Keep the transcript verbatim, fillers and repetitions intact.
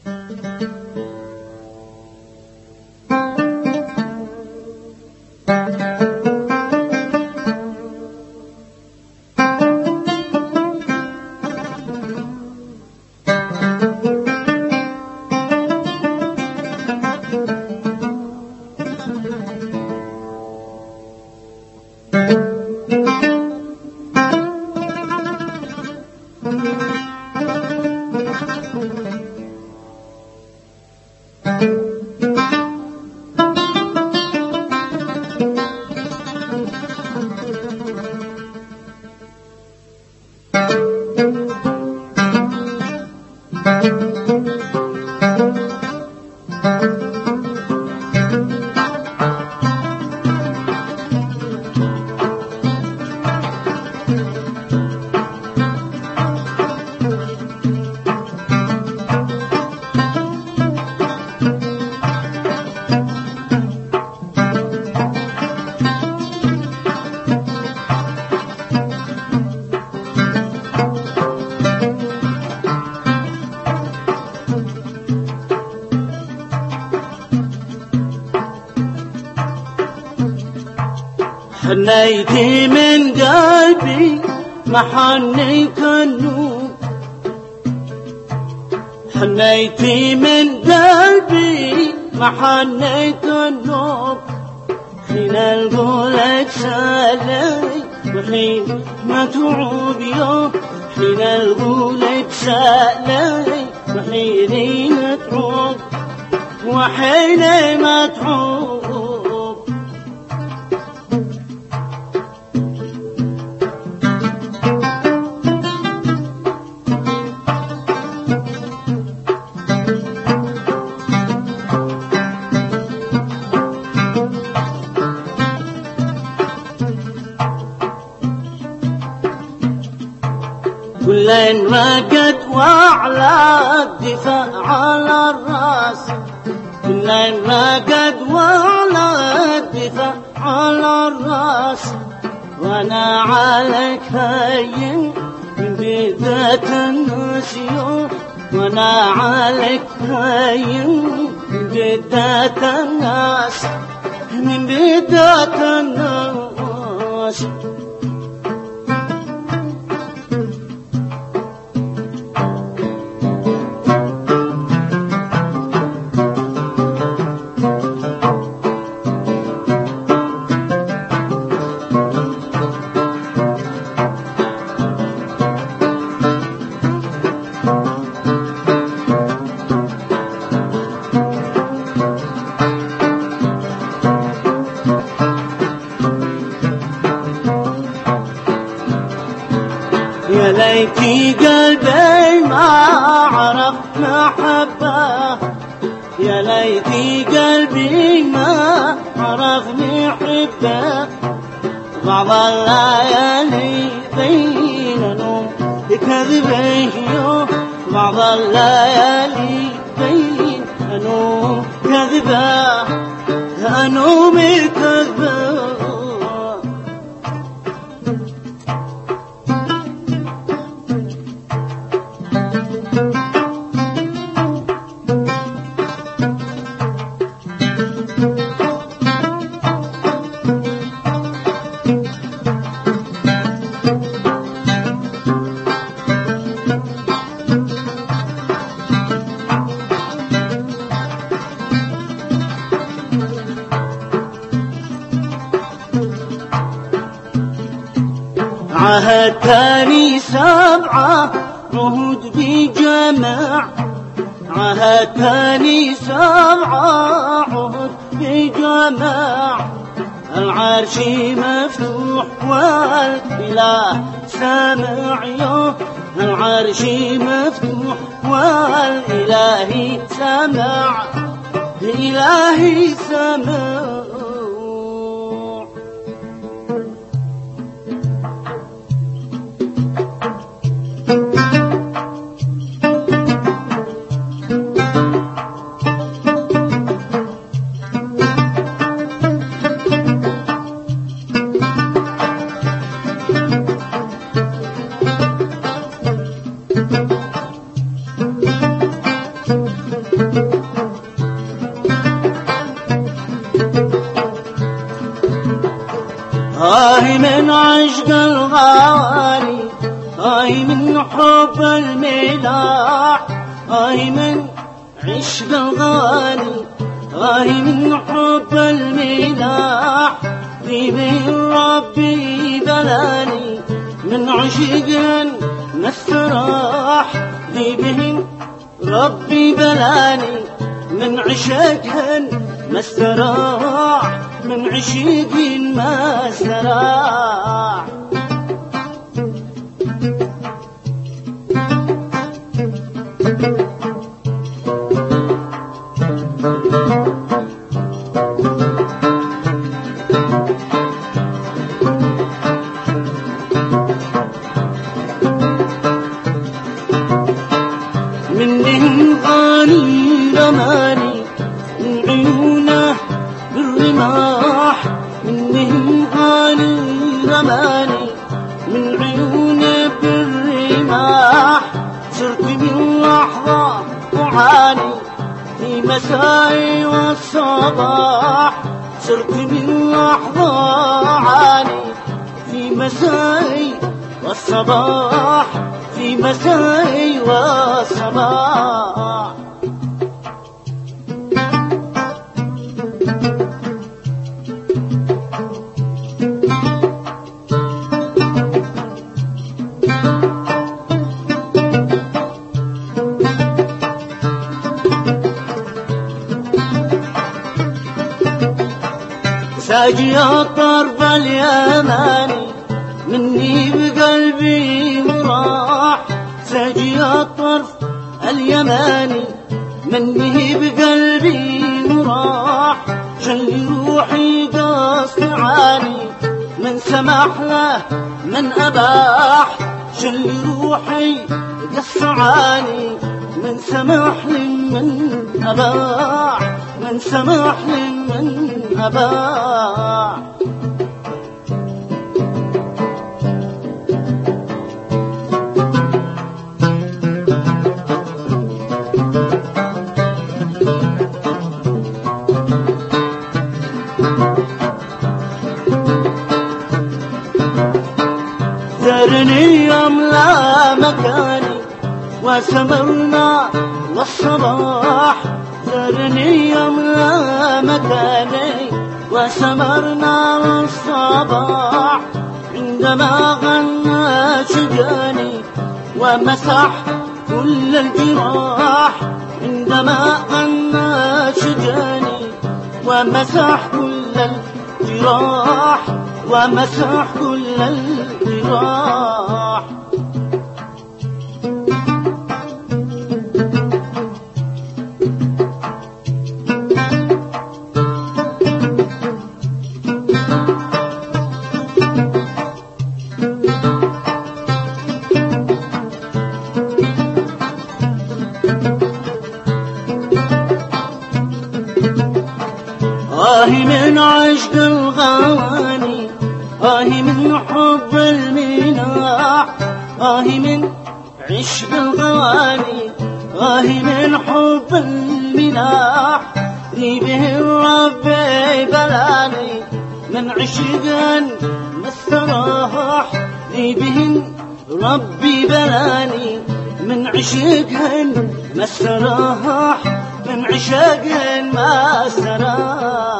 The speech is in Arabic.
حنيتي من قلبي ما حنيت النور، حنيتي من قلبي ما حنيت النور، حين القولك سالي وحين ما تعود يوم، حين القولك سالي وحين ما تعود وحين ما تعود. كل رقد وعلى الدفاع على الراس، كل رقد وعلى الدفاع على الراس، وانا عليك هين من بداية الناس يوم، وانا عليك هين من بداية الناس، من بداية الناس. يا ليتي قلبي ما عرف محبة، يا ليتي قلبي ما عرفني حبه، بعض الليالي بين نوم بكذبه، بعض الليالي بين نوم كذبه، نوم كذبه. عهدتني سبعة عهود بجماع، عهدتني سبعة عهود بجماع، العرش مفتوح والإله سامع يوم، العرش مفتوح والإله سامع، إلهي سامع. آه من عشق الغواني، آه من حب الملاح، آه من عشق الغواني، آه من حب الملاح. ذي به ربي بلاني من عشق ما استراح، ذي به ربي بلاني من عشق ما استراح، من عشق ما استراح. منهم غاني رماني من عيونه بالرماح، منهم غاني رماني من عيونه بالرماح. صرت من لحظة أعاني في مساء والصباح، صرت من لحظة أعاني في مساء والصباح، في مساء والصباح. ساجي الطرف اليماني مني بقلبي وراح، ساجي الطرف اليماني مني بقلبي وراح. شل روحي قصد عاني من سمح له من أباح، شل روحي قصد عاني من سمح لي من أباح، من سمح لي من أباح. ذرني يملا مكاني وسمرنا والصباح، ذرني يملا مكاني وسمرنا والصباح. عندما غنى شجاني ومسح كل الجراح، عندما غنى شجاني ومسح كل الجراح، ومسح كل الجراح. آه من عشق الغواني، آه من حب الملاح، آه من عشق الغواني، آه من حب الملاح. ذي به ربي بلاني من عشق ما استراح، ذي به ربي بلاني من عشق ما استراح، من عشق ما استراح.